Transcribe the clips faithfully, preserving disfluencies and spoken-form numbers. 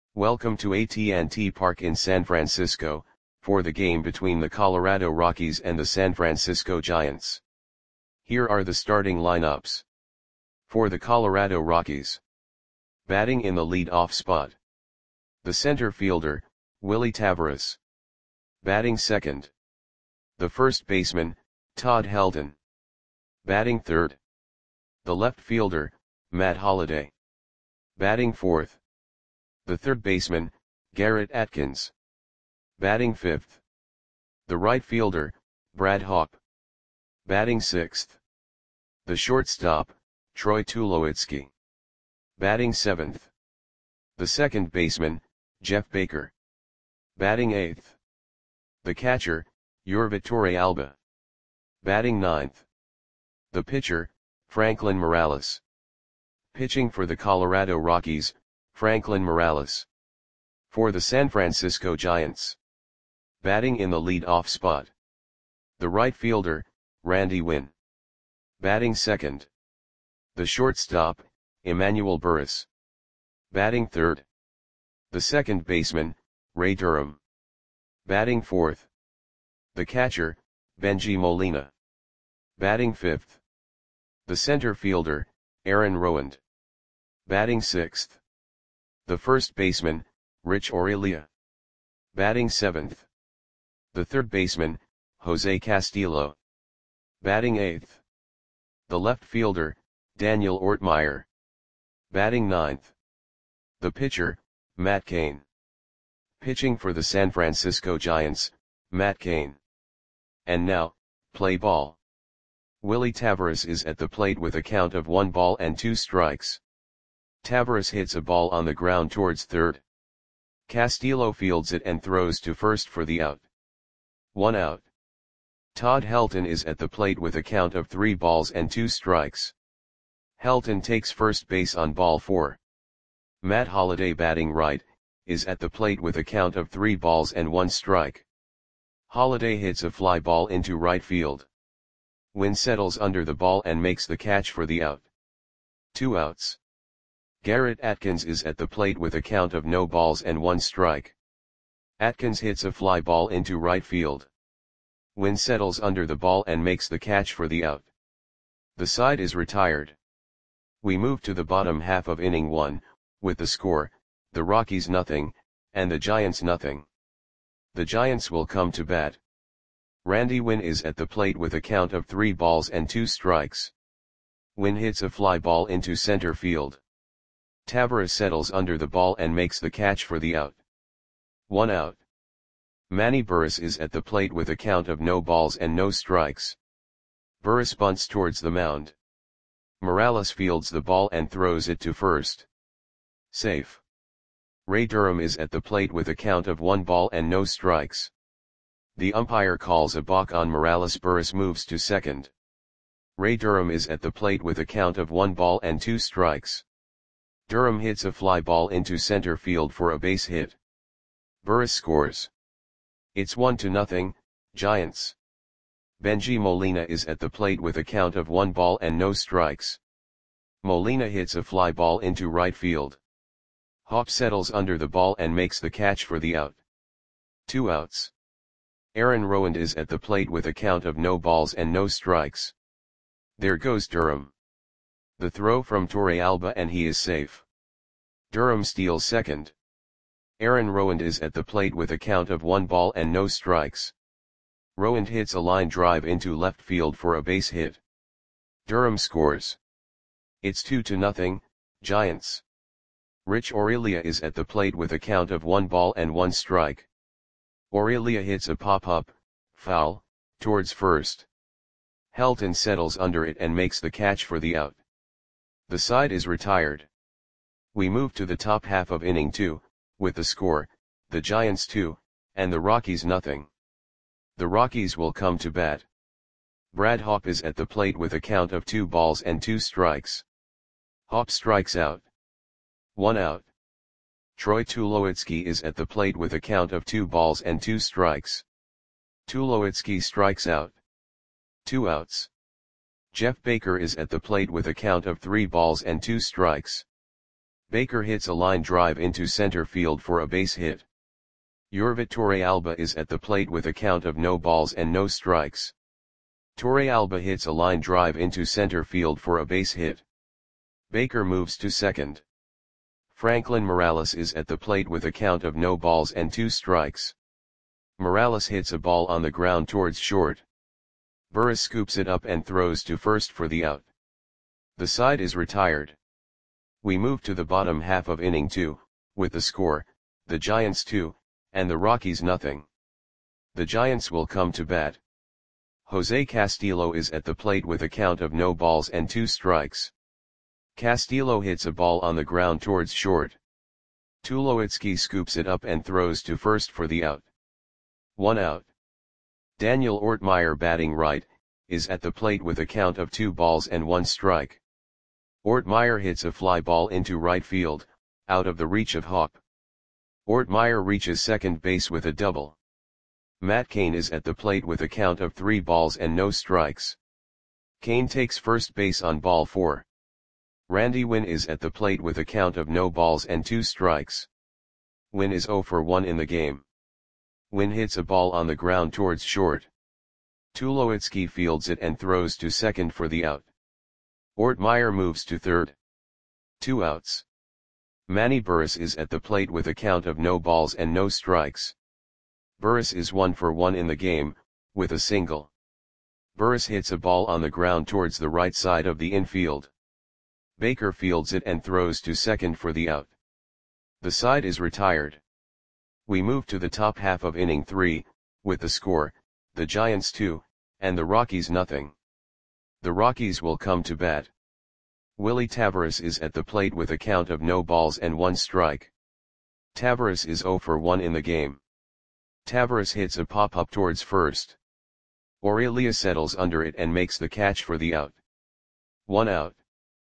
Welcome to A T and T Park in San Francisco, for the game between the Colorado Rockies and the San Francisco Giants. Here are the starting lineups. For the Colorado Rockies. Batting in the lead-off spot. The center fielder, Willy Taveras. Batting second. The first baseman, Todd Helton. Batting third. The left fielder, Matt Holliday. Batting fourth. The third baseman, Garrett Atkins. Batting fifth. The right fielder, Brad Hawpe. Batting sixth. The shortstop, Troy Tulowitzki. Batting seventh. The second baseman, Jeff Baker. Batting eighth. The catcher, Yorvi Torrealba. Batting ninth. The pitcher, Franklin Morales. Pitching for the Colorado Rockies, Franklin Morales. For the San Francisco Giants. Batting in the lead-off spot. The right fielder, Randy Winn. Batting second. The shortstop, Emmanuel Burris. Batting third. The second baseman, Ray Durham. Batting fourth. The catcher, Bengie Molina. Batting fifth. The center fielder, Aaron Rowand. Batting sixth. The first baseman, Rich Aurelia. Batting seventh. The third baseman, Jose Castillo. Batting eighth. The left fielder, Daniel Ortmeyer. Batting ninth. The pitcher, Matt Cain. Pitching for the San Francisco Giants, Matt Cain. And now, play ball. Willy Taveras is at the plate with a count of one ball and two strikes. Taveras hits a ball on the ground towards third. Castillo fields it and throws to first for the out. One out. Todd Helton is at the plate with a count of three balls and two strikes. Helton takes first base on ball four. Matt Holliday, batting right, is at the plate with a count of three balls and one strike. Holliday hits a fly ball into right field. Winn settles under the ball and makes the catch for the out. Two outs. Garrett Atkins is at the plate with a count of no balls and one strike. Atkins hits a fly ball into right field. Winn settles under the ball and makes the catch for the out. The side is retired. We move to the bottom half of inning one, with the score, the Rockies nothing, and the Giants nothing. The Giants will come to bat. Randy Winn is at the plate with a count of three balls and two strikes. Winn hits a fly ball into center field. Taveras settles under the ball and makes the catch for the out. One out. Manny Burris is at the plate with a count of no balls and no strikes. Burris bunts towards the mound. Morales fields the ball and throws it to first. Safe. Ray Durham is at the plate with a count of one ball and no strikes. The umpire calls a balk on Morales. Burris moves to second. Ray Durham is at the plate with a count of one ball and two strikes. Durham hits a fly ball into center field for a base hit. Burris scores. It's one to nothing, Giants. Bengie Molina is at the plate with a count of one ball and no strikes. Molina hits a fly ball into right field. Hawpe settles under the ball and makes the catch for the out. Two outs. Aaron Rowand is at the plate with a count of no balls and no strikes. There goes Durham. The throw from Torrealba and he is safe. Durham steals second. Aaron Rowand is at the plate with a count of one ball and no strikes. Rowand hits a line drive into left field for a base hit. Durham scores. It's two to nothing, Giants. Rich Aurelia is at the plate with a count of one ball and one strike. Aurelia hits a pop-up, foul, towards first. Helton settles under it and makes the catch for the out. The side is retired. We move to the top half of inning two, with the score, the Giants two, and the Rockies nothing. The Rockies will come to bat. Brad Hawpe is at the plate with a count of two balls and two strikes. Hawpe strikes out. One out. Troy Tulowitzki is at the plate with a count of two balls and two strikes. Tulowitzki strikes out. Two outs. Jeff Baker is at the plate with a count of three balls and two strikes. Baker hits a line drive into center field for a base hit. Yorvit Torrealba is at the plate with a count of no balls and no strikes. Torrealba hits a line drive into center field for a base hit. Baker moves to second. Franklin Morales is at the plate with a count of no balls and two strikes. Morales hits a ball on the ground towards short. Burris scoops it up and throws to first for the out. The side is retired. We move to the bottom half of inning two, with the score, the Giants two, and the Rockies nothing. The Giants will come to bat. Jose Castillo is at the plate with a count of no balls and two strikes. Castillo hits a ball on the ground towards short. Tulowitzki scoops it up and throws to first for the out. One out. Daniel Ortmeyer, batting right, is at the plate with a count of two balls and one strike. Ortmeyer hits a fly ball into right field, out of the reach of Hawk. Ortmeyer reaches second base with a double. Matt Cain is at the plate with a count of three balls and no strikes. Cain takes first base on ball four. Randy Winn is at the plate with a count of no balls and two strikes. Winn is oh for one in the game. Winn hits a ball on the ground towards short. Tulowitzki fields it and throws to second for the out. Ortmeyer moves to third. Two outs. Manny Burris is at the plate with a count of no balls and no strikes. Burris is one for one in the game, with a single. Burris hits a ball on the ground towards the right side of the infield. Baker fields it and throws to second for the out. The side is retired. We move to the top half of inning three, with the score, the Giants two, and the Rockies nothing. The Rockies will come to bat. Willie Taveras is at the plate with a count of no balls and one strike. Taveras is oh for one in the game. Taveras hits a pop-up towards first. Aurelia settles under it and makes the catch for the out. One out.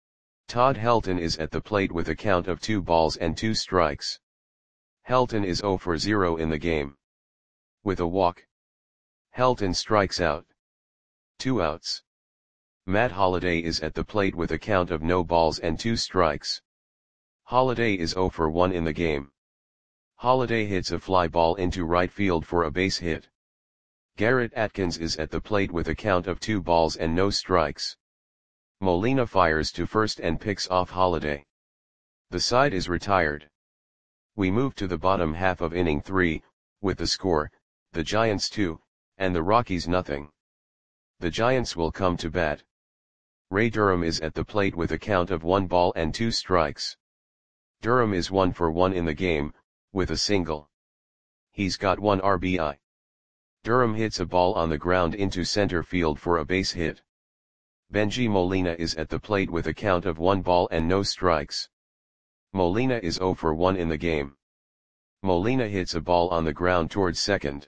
Todd Helton is at the plate with a count of two balls and two strikes. Helton is oh for zero in the game. With a walk, Helton strikes out. Two outs. Matt Holliday is at the plate with a count of no balls and two strikes. Holliday is oh for one in the game. Holliday hits a fly ball into right field for a base hit. Garrett Atkins is at the plate with a count of two balls and no strikes. Molina fires to first and picks off Holliday. The side is retired. We move to the bottom half of inning three, with the score, the Giants two, and the Rockies nothing. The Giants will come to bat. Ray Durham is at the plate with a count of one ball and two strikes. Durham is one for one in the game, with a single. He's got one R B I. Durham hits a ball on the ground into center field for a base hit. Benji Molina is at the plate with a count of one ball and no strikes. Molina is oh for one in the game. Molina hits a ball on the ground towards second.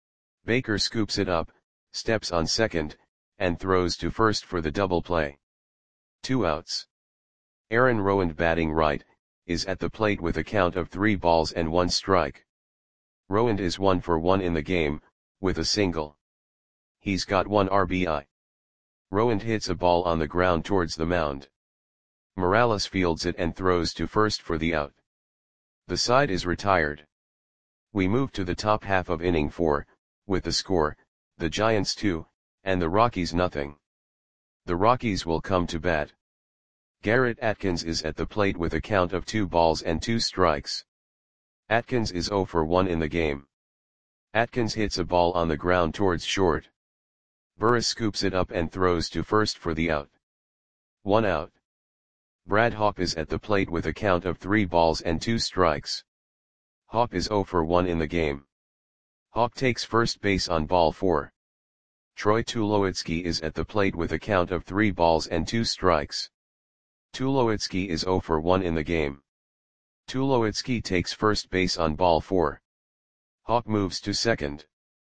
Baker scoops it up, steps on second, and throws to first for the double play. Two outs. Aaron Rowand, batting right, is at the plate with a count of three balls and one strike. Rowand is one for one in the game, with a single. He's got one R B I. Rowand hits a ball on the ground towards the mound. Morales fields it and throws to first for the out. The side is retired. We move to the top half of inning four, with the score, the Giants two, and the Rockies nothing. The Rockies will come to bat. Garrett Atkins is at the plate with a count of two balls and two strikes. Atkins is oh for one in the game. Atkins hits a ball on the ground towards short. Burris scoops it up and throws to first for the out. One out. Brad Hawpe is at the plate with a count of three balls and two strikes. Hawpe is oh for one in the game. Hawpe takes first base on ball four. Troy Tulowitzki is at the plate with a count of three balls and two strikes. Tulowitzki is oh for one in the game. Tulowitzki takes first base on ball four. Hawpe moves to second.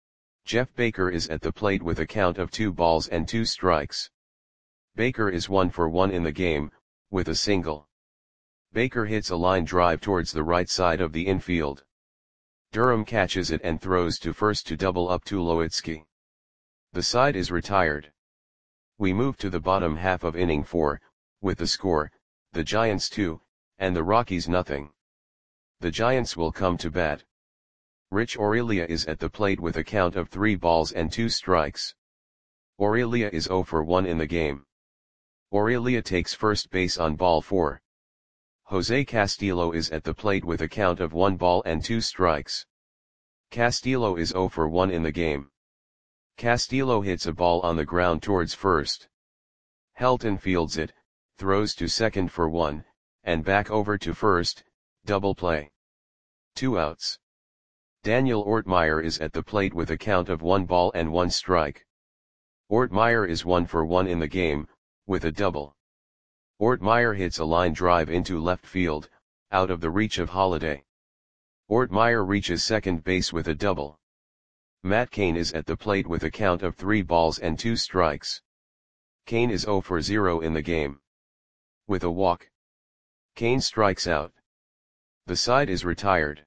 Jeff Baker is at the plate with a count of two balls and two strikes. Baker is one for one in the game, with a single. Baker hits a line drive towards the right side of the infield. Durham catches it and throws to first to double up Tulowitzki. The side is retired. We move to the bottom half of inning four, with the score, the Giants two, and the Rockies nothing. The Giants will come to bat. Rich Aurelia is at the plate with a count of three balls and two strikes. Aurelia is zero for one in the game. Aurelia takes first base on ball four. Jose Castillo is at the plate with a count of one ball and two strikes. Castillo is zero for one in the game. Castillo hits a ball on the ground towards first. Helton fields it, throws to second for one, and back over to first, double play. Two outs. Daniel Ortmeyer is at the plate with a count of one ball and one strike. Ortmeyer is one for one in the game, with a double. Ortmeyer hits a line drive into left field, out of the reach of Holliday. Ortmeyer reaches second base with a double. Matt Cain is at the plate with a count of three balls and two strikes. Cain is zero for zero in the game. With a walk, Cain strikes out. The side is retired.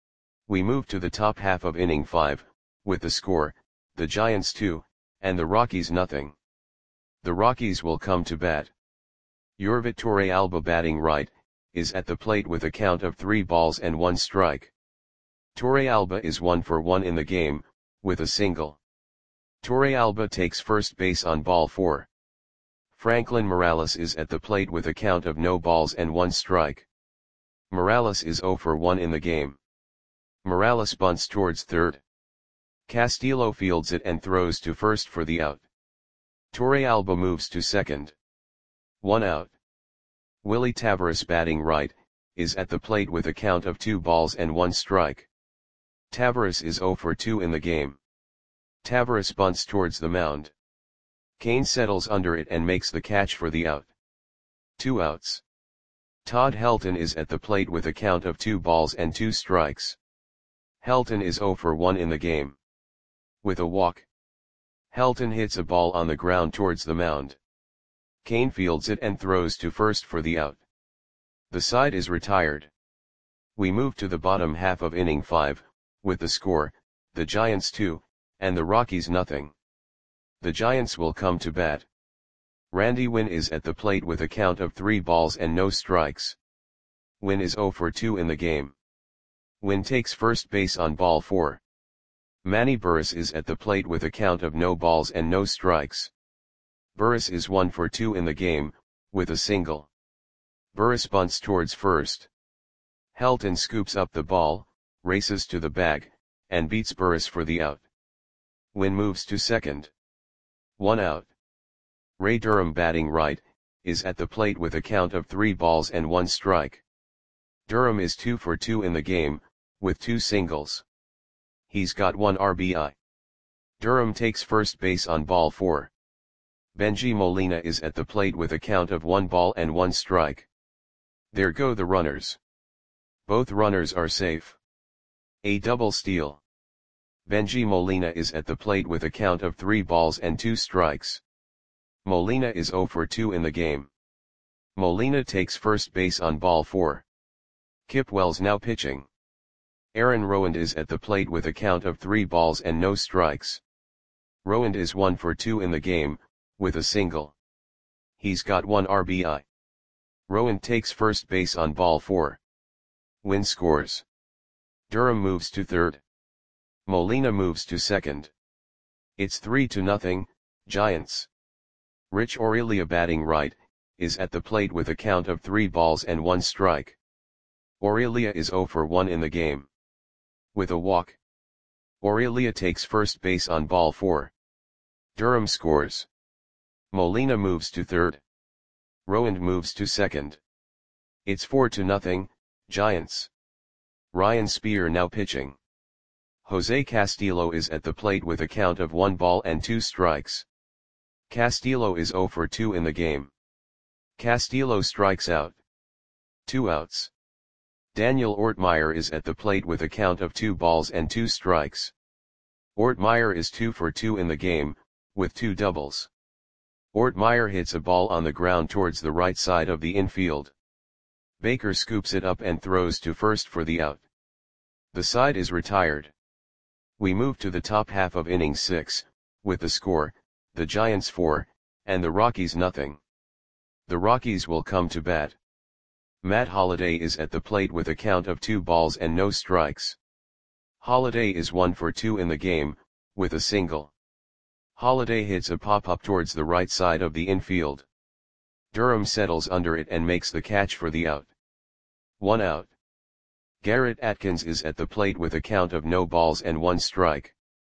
We move to the top half of inning five, with the score, the Giants two, and the Rockies nothing. The Rockies will come to bat. Yorvit Torrealba batting right, is at the plate with a count of three balls and one strike. Torrealba is one for one in the game, with a single. Torrealba takes first base on ball four. Franklin Morales is at the plate with a count of no balls and one strike. Morales is zero for one in the game. Morales bunts towards third. Castillo fields it and throws to first for the out. Torrealba moves to second. One out. Willie Taveras batting right, is at the plate with a count of two balls and one strike. Taveras is zero for two in the game. Taveras bunts towards the mound. Cain settles under it and makes the catch for the out. Two outs. Todd Helton is at the plate with a count of two balls and two strikes. Helton is zero for one in the game. With a walk, Helton hits a ball on the ground towards the mound. Cain fields it and throws to first for the out. The side is retired. We move to the bottom half of inning five, with the score, the Giants two, and the Rockies nothing. The Giants will come to bat. Randy Winn is at the plate with a count of three balls and no strikes. Winn is zero for two in the game. Winn takes first base on ball four. Manny Burris is at the plate with a count of no balls and no strikes. Burris is one for two in the game, with a single. Burris bunts towards first. Helton scoops up the ball, races to the bag, and beats Burris for the out. Winn moves to second. One out. Ray Durham batting right, is at the plate with a count of three balls and one strike. Durham is two for two in the game, with two singles. He's got one R B I. Durham takes first base on ball four. Benji Molina is at the plate with a count of one ball and one strike. There go the runners. Both runners are safe. A double steal. Benji Molina is at the plate with a count of three balls and two strikes. Molina is zero for two in the game. Molina takes first base on ball four. Kip Wells now pitching. Aaron Rowand is at the plate with a count of three balls and no strikes. Rowand is one for two in the game, with a single. He's got one R B I. Rowand takes first base on ball four. Winn scores. Durham moves to third. Molina moves to second. It's three to nothing, Giants. Rich Aurelia batting right, is at the plate with a count of three balls and one strike. Aurelia is zero for one in the game. With a walk, Aurelia takes first base on ball four. Durham scores. Molina moves to third. Rowand moves to second. It's four to nothing, Giants. Ryan Spear now pitching. Jose Castillo is at the plate with a count of one ball and two strikes. Castillo is zero for two in the game. Castillo strikes out. Two outs. Daniel Ortmeyer is at the plate with a count of two balls and two strikes. Ortmeyer is two for two in the game, with two doubles. Ortmeyer hits a ball on the ground towards the right side of the infield. Baker scoops it up and throws to first for the out. The side is retired. We move to the top half of inning six, with the score, the Giants four, and the Rockies nothing. The Rockies will come to bat. Matt Holliday is at the plate with a count of two balls and no strikes. Holliday is one for two in the game, with a single. Holliday hits a pop-up towards the right side of the infield. Durham settles under it and makes the catch for the out. One out. Garrett Atkins is at the plate with a count of no balls and one strike.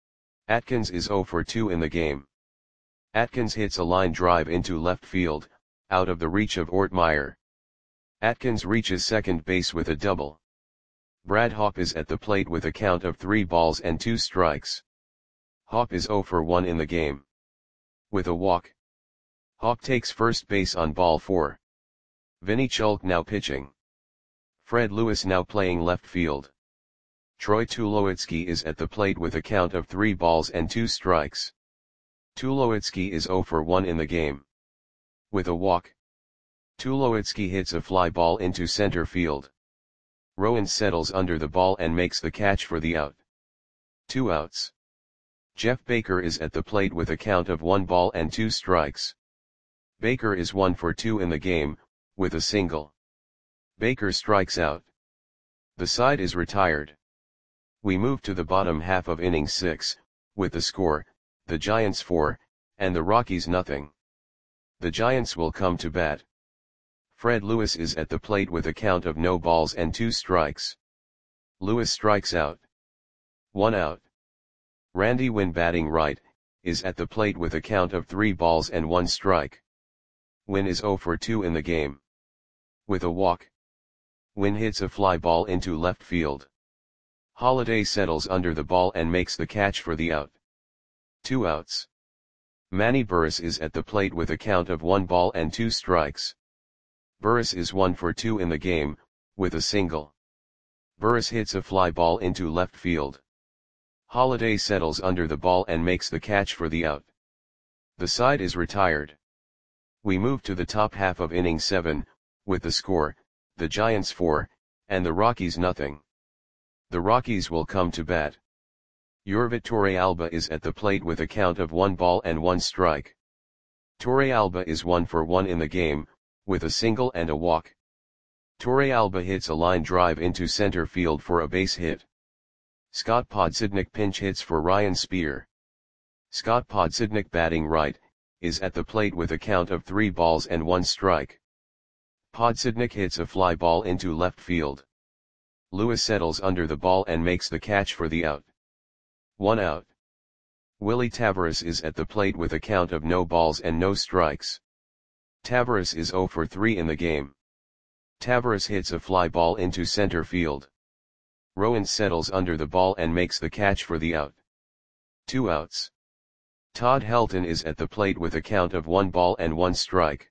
Atkins is zero for two in the game. Atkins hits a line drive into left field, out of the reach of Ortmeyer. Atkins reaches second base with a double. Brad Hawpe is at the plate with a count of three balls and two strikes. Hawpe is zero for one in the game. With a walk. Hawpe takes first base on ball four. Vinny Chulk now pitching. Fred Lewis now playing left field. Troy Tulowitzki is at the plate with a count of three balls and two strikes. Tulowitzki is zero for one in the game. With a walk. Tulowitzki hits a fly ball into center field. Rowan settles under the ball and makes the catch for the out. Two outs. Jeff Baker is at the plate with a count of one ball and two strikes. Baker is one for two in the game, with a single. Baker strikes out. The side is retired. We move to the bottom half of inning six, with the score, the Giants four, and the Rockies nothing. The Giants will come to bat. Fred Lewis is at the plate with a count of no balls and two strikes. Lewis strikes out. One out. Randy Winn batting right, is at the plate with a count of three balls and one strike. Winn is zero for two in the game. With a walk. Winn hits a fly ball into left field. Holliday settles under the ball and makes the catch for the out. Two outs. Manny Burris is at the plate with a count of one ball and two strikes. Burris is one for two in the game, with a single. Burris hits a fly ball into left field. Holliday settles under the ball and makes the catch for the out. The side is retired. We move to the top half of inning seven, with the score, the Giants four, and the Rockies nothing. The Rockies will come to bat. Yorvit Torrealba is at the plate with a count of one ball and one strike. Torrealba is one for one in the game, with a single and a walk. Torrealba hits a line drive into center field for a base hit. Scott Podsednik pinch hits for Ryan Spear. Scott Podsednik batting right, is at the plate with a count of three balls and one strike. Podsednik hits a fly ball into left field. Lewis settles under the ball and makes the catch for the out. One out. Willie Taveras is at the plate with a count of no balls and no strikes. Taveras is zero for three in the game. Taveras hits a fly ball into center field. Rowan settles under the ball and makes the catch for the out. Two outs. Todd Helton is at the plate with a count of one ball and one strike.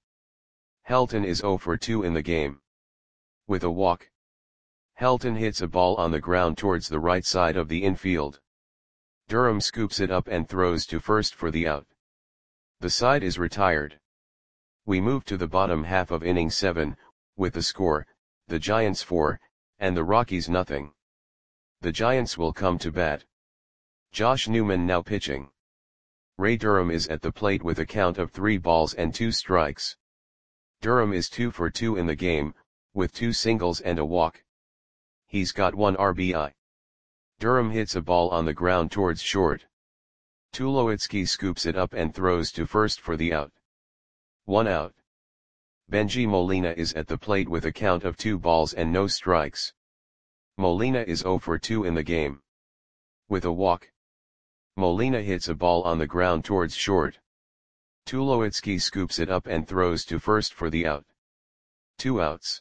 Helton is zero for two in the game. With a walk. Helton hits a ball on the ground towards the right side of the infield. Durham scoops it up and throws to first for the out. The side is retired. We move to the bottom half of inning seven, with the score, the Giants four, and the Rockies nothing. The Giants will come to bat. Josh Newman now pitching. Ray Durham is at the plate with a count of three balls and two strikes. Durham is two for two in the game, with two singles and a walk. He's got one R B I. Durham hits a ball on the ground towards short. Tulowitzki scoops it up and throws to first for the out. One out. Benji Molina is at the plate with a count of two balls and no strikes. Molina is zero for two in the game. With a walk. Molina hits a ball on the ground towards short. Tulowitzki scoops it up and throws to first for the out. Two outs.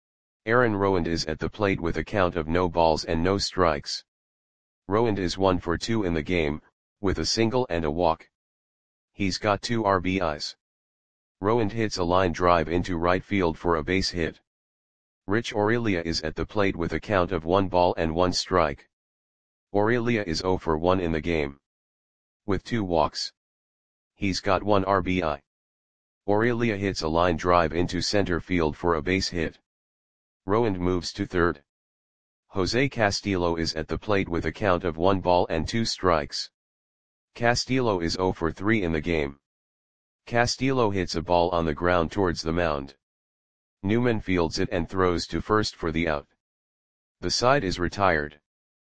Aaron Rowand is at the plate with a count of no balls and no strikes. Rowand is one for two in the game, with a single and a walk. He's got two R B Is. Rowand hits a line drive into right field for a base hit. Rich Aurelia is at the plate with a count of one ball and one strike. Aurelia is zero for one in the game. With two walks. He's got one R B I. Aurelia hits a line drive into center field for a base hit. Rowand moves to third. Jose Castillo is at the plate with a count of one ball and two strikes. Castillo is zero for three in the game. Castillo hits a ball on the ground towards the mound. Newman fields it and throws to first for the out. The side is retired.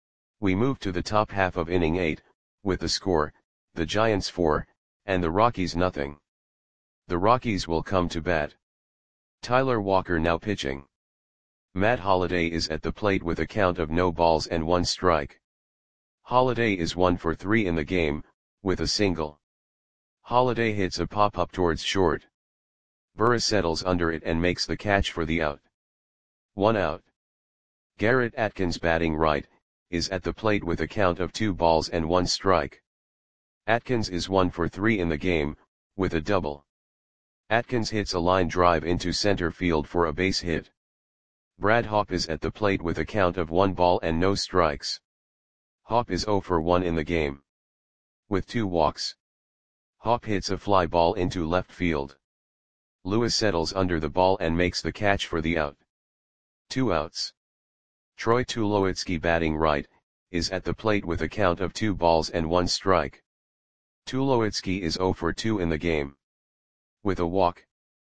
We move to the top half of inning eight, with the score, the Giants four, and the Rockies nothing. The Rockies will come to bat. Tyler Walker now pitching. Matt Holliday is at the plate with a count of no balls and one strike. Holliday is one for three in the game, with a single. Holliday hits a pop-up towards short. Burris settles under it and makes the catch for the out. One out. Garrett Atkins batting right, is at the plate with a count of two balls and one strike. Atkins is one for three in the game, with a double. Atkins hits a line drive into center field for a base hit. Brad Hawpe is at the plate with a count of one ball and no strikes. Hawpe is zero for one in the game. With two walks. Hawpe hits a fly ball into left field. Lewis settles under the ball and makes the catch for the out. Two outs. Troy Tulowitzki batting right, is at the plate with a count of two balls and one strike. Tulowitzki is zero for two in the game. With a walk.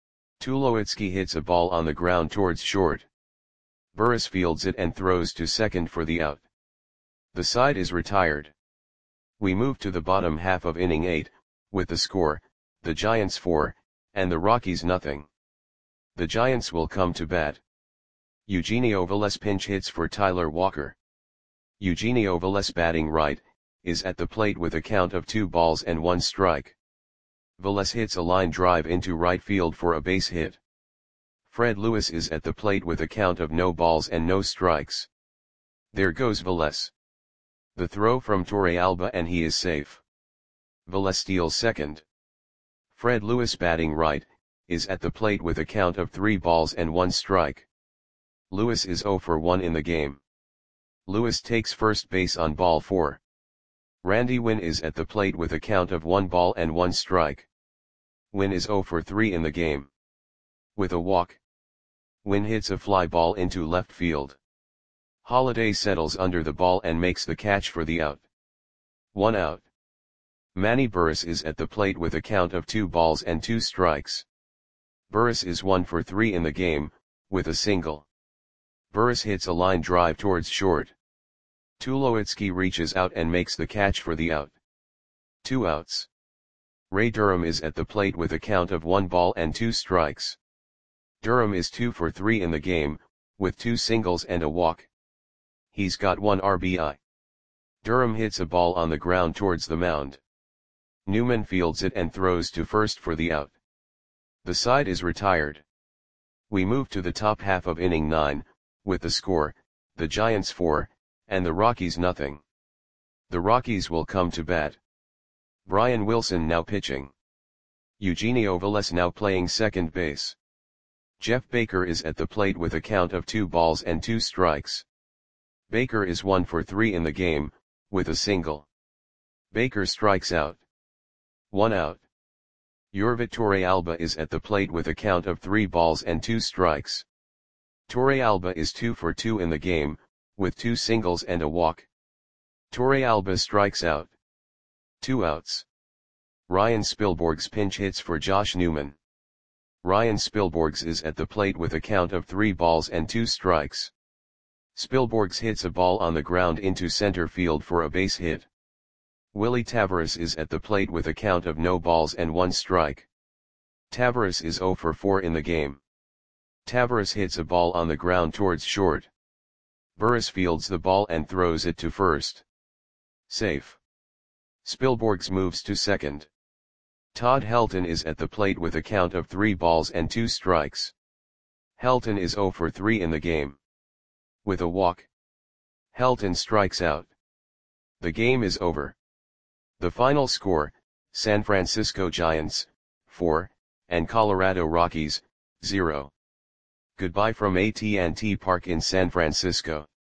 Tulowitzki hits a ball on the ground towards short. Burris fields it and throws to second for the out. The side is retired. We move to the bottom half of inning eight, with the score, the Giants four, and the Rockies nothing. The Giants will come to bat. Eugenio Velez pinch hits for Tyler Walker. Eugenio Velez batting right, is at the plate with a count of two balls and one strike. Velez hits a line drive into right field for a base hit. Fred Lewis is at the plate with a count of no balls and no strikes. There goes Velez. The throw from Torrealba and he is safe. Velez steals second. Fred Lewis batting right, is at the plate with a count of three balls and one strike. Lewis is zero for one in the game. Lewis takes first base on ball four. Randy Winn is at the plate with a count of one ball and one strike. Winn is zero for three in the game. With a walk. Winn hits a fly ball into left field. Holliday settles under the ball and makes the catch for the out. One out. Manny Burris is at the plate with a count of two balls and two strikes. Burris is one for three in the game, with a single. Burris hits a line drive towards short. Tulowitzki reaches out and makes the catch for the out. Two outs. Ray Durham is at the plate with a count of one ball and two strikes. Durham is two for three in the game, with two singles and a walk. He's got one R B I. Durham hits a ball on the ground towards the mound. Newman fields it and throws to first for the out. The side is retired. We move to the top half of inning nine, with the score, the Giants four, and the Rockies nothing. The Rockies will come to bat. Brian Wilson now pitching. Eugenio Velez now playing second base. Jeff Baker is at the plate with a count of two balls and two strikes. Baker is one for three in the game, with a single. Baker strikes out. One out. Yorvit Torrealba is at the plate with a count of three balls and two strikes. Torrealba is two for two in the game, with two singles and a walk. Torrealba strikes out. Two outs. Ryan Spilborghs pinch hits for Josh Newman. Ryan Spilborghs is at the plate with a count of three balls and two strikes. Spilborghs hits a ball on the ground into center field for a base hit. Willie Tavares is at the plate with a count of no balls and one strike. Tavares is zero for four in the game. Tavares hits a ball on the ground towards short. Burris fields the ball and throws it to first. Safe. Spilborghs moves to second. Todd Helton is at the plate with a count of three balls and two strikes. Helton is zero for three in the game. With a walk. Helton strikes out. The game is over. The final score, San Francisco Giants, four, and Colorado Rockies, zero. Goodbye from A T and T Park in San Francisco.